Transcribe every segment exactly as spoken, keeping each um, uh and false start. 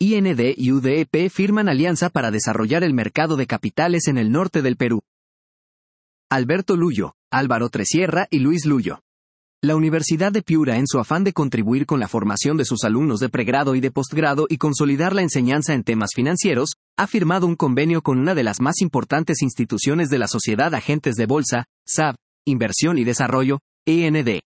I N D y U D E P firman alianza para desarrollar el mercado de capitales en el norte del Perú. Alberto Lullo, Álvaro Tresierra y Luis Lullo. La Universidad de Piura, en su afán de contribuir con la formación de sus alumnos de pregrado y de postgrado y consolidar la enseñanza en temas financieros, ha firmado un convenio con una de las más importantes instituciones de la sociedad agentes de bolsa, S A B, Inversión y Desarrollo, I N D.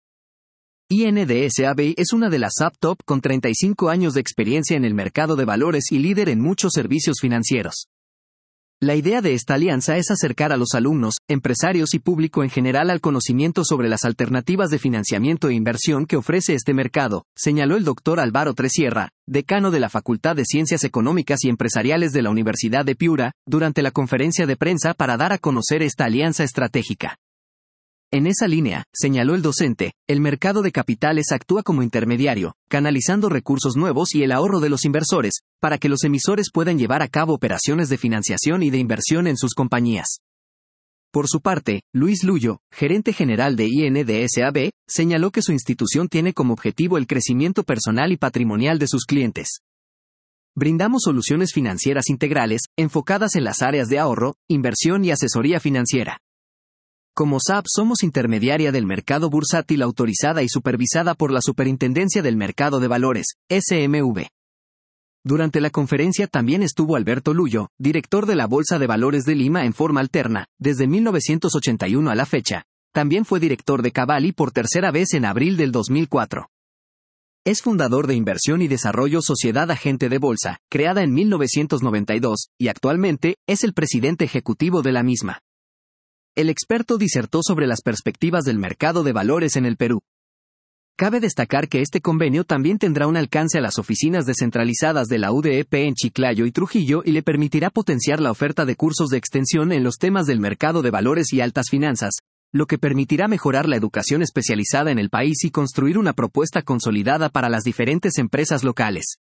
I N D S A B es una de las S A B top con treinta y cinco años de experiencia en el mercado de valores y líder en muchos servicios financieros. La idea de esta alianza es acercar a los alumnos, empresarios y público en general al conocimiento sobre las alternativas de financiamiento e inversión que ofrece este mercado, señaló el doctor Álvaro Tresierra, decano de la Facultad de Ciencias Económicas y Empresariales de la Universidad de Piura, durante la conferencia de prensa para dar a conocer esta alianza estratégica. En esa línea, señaló el docente, el mercado de capitales actúa como intermediario, canalizando recursos nuevos y el ahorro de los inversores, para que los emisores puedan llevar a cabo operaciones de financiación y de inversión en sus compañías. Por su parte, Luis Lullo, gerente general de I N D S A B, señaló que su institución tiene como objetivo el crecimiento personal y patrimonial de sus clientes. Brindamos soluciones financieras integrales, enfocadas en las áreas de ahorro, inversión y asesoría financiera. Como S A B somos intermediaria del mercado bursátil autorizada y supervisada por la Superintendencia del Mercado de Valores, S M V. Durante la conferencia también estuvo Alberto Lullo, director de la Bolsa de Valores de Lima en forma alterna, desde mil novecientos ochenta y uno a la fecha. También fue director de Cavali por tercera vez en abril del dos mil cuatro. Es fundador de Inversión y Desarrollo Sociedad Agente de Bolsa, creada en mil novecientos noventa y dos, y actualmente es el presidente ejecutivo de la misma. El experto disertó sobre las perspectivas del mercado de valores en el Perú. Cabe destacar que este convenio también tendrá un alcance a las oficinas descentralizadas de la U D E P en Chiclayo y Trujillo y le permitirá potenciar la oferta de cursos de extensión en los temas del mercado de valores y altas finanzas, lo que permitirá mejorar la educación especializada en el país y construir una propuesta consolidada para las diferentes empresas locales.